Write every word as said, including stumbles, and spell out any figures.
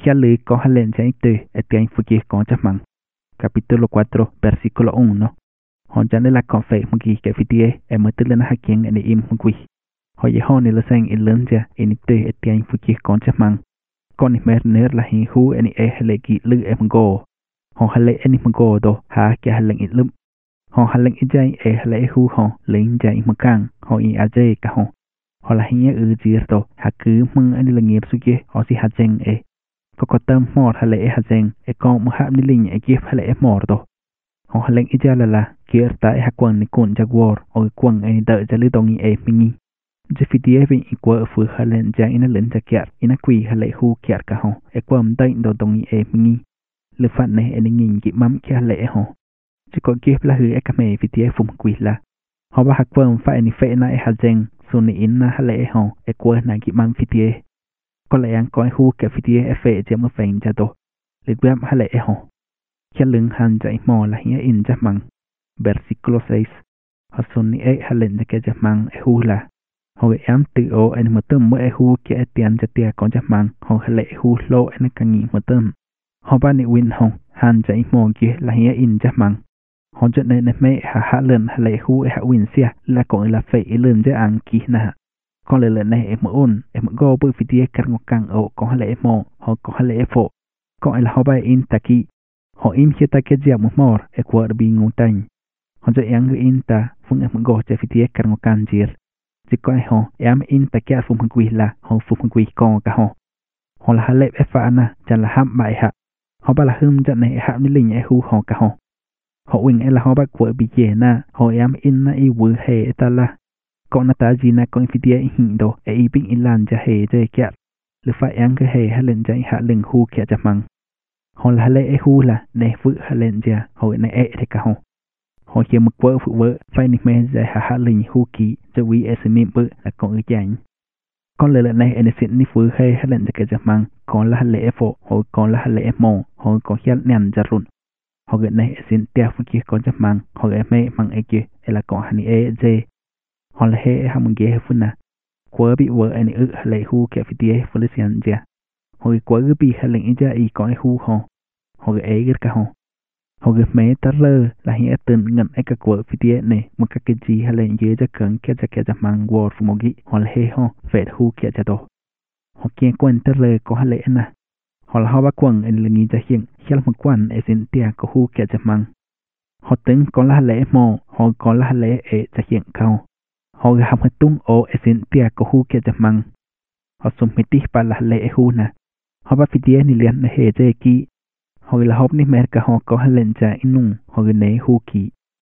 Hiali coja tu etian fuki concha man. Capítulo cuatro, versículo uno. Honjane la confe mugi ke fitie e mutelena hakien eni im mugui. Hoye honi la sen ilunja eni tu etian fuki concha man. Koni mer ner la hin hu eni e halegi lu e mgo. Hon hale eni mgo do ha ke halen ilum. Hon halen ijai e hale hu hon ling jai makang hon i aje ka hon. Hola hinya u jirto haku mung eni langir suki hosi hajeng e. Có tâm mor hale e hazeng e con mu hab ni ling e gif hale e mor do ho haleng ijala la kier ta e hakwang ni kun jaguar o kwang e da jali dongi e mingi je fidie vi i kwa fu halen ja ina len ja kiar ina kui hale hu kiar ka ho e kwam dai do dongi e mingi le fat ne e ngin gi mam ki hale e ho je ko gif la hu e ka me fidie fu kui la ho ba hakwang fa ni fe na e hazeng suni inna hale e ho e kwa na gi mam fidie có lẽ anh coi hu cái video effect cho một phần cho tôi lịch web hay lẽ hồ cho lưng han chạy mò là hiện in cho măng versículo seis họ xuân ni ấy hay lên cái cho măng hu là hồi em tự ô anh một tấm mới hu cái tiền cho tiền con cho măng họ hay lẽ hu lô anh càng nghĩ một tấm họ ba ni win hồng han chạy mò kia là hiện in cho măng họ cho nên mẹ hạ hạ lên hay lẽ hu hạ win xia là còn là phải lên cho ăn kỹ nè con lệ lệ này em ôn em go bơi phi tia cắt ngọc càng ổ có lệ mò họ có lệ phổ có là họ bay in taki họ im khi ta kết giao một mor e qua bị ngủ tanh họ cho em người in ta phun em go cho phi tia cắt ngọc càng jier chỉ coi họ em in ta kia phun quỳ là họ phun quỳ con cả họ họ là lệ ép phá na chẳng là ham bại hạ họ ba là hâm trận này ham ní linh e hu họ cả họ họ wing e là họ ba quậy bị dễ na họ em in na i vừa hệ ta là con nata jina con fitia hin do e ibing ilan ja he je kya le fa yang ke he halen jai ha leng hu kya ja mang ho la le e hu la ne fu halen ja ho ne e te ka ho ho che mak wo fu wo fa ni me ja ha ha leng hu ki je wi e se mi bu la con u jang con le le ne en sin ni fu he halen ja ke ja mang con la le e fo ho con la le e mo ho con hian nyan ja run ho ge ne sin tia fu ki con ja mang ho e me mang e ki e la con hani e je họ là hệ ham ghé phun na quá bị vợ anh ư lại hu kẹt phía tây Felician ja hồi quá cứ bị hay lệnh ja y có hu họ họ cái ấy cái họ họ cái mấy ta lơ là hiện từng ngần ấy cái quá phía tây này một cái cái gì hay lệnh dưới ja cần cái ja cái ja mang word phụ một cái họ là hệ họ về hu kẹt ja đó họ kia quan ta lơ có hay lệnh na họ là họ bắt quăng anh là nghĩ ja hiện khi một quan ấy xin tia có hu kẹt ja mang họ tính có là lễ mò họ có là lễ ấy ja hiện cao họ gặp một tung ô esin tia có hu kia chăm măng họ sum mít đi ba là lệ hu na họ bắt phía ni liền na hệ dễ kỹ họ là hộp ni mer cả họ có hai lần trả inung họ cái này hu kỹ